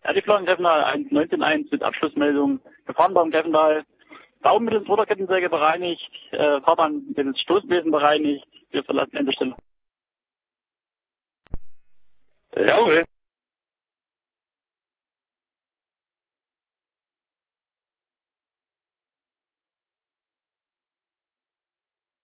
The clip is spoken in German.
Ja, die Flotten Greffendahl 1.19.1 mit Abschlussmeldung. Gefahren beim Greffendahl. Baum mittels Motorkettensäge bereinigt, Fahrbahn mittels Stoßbesen bereinigt. Wir verlassen Endestelle. Jawohl.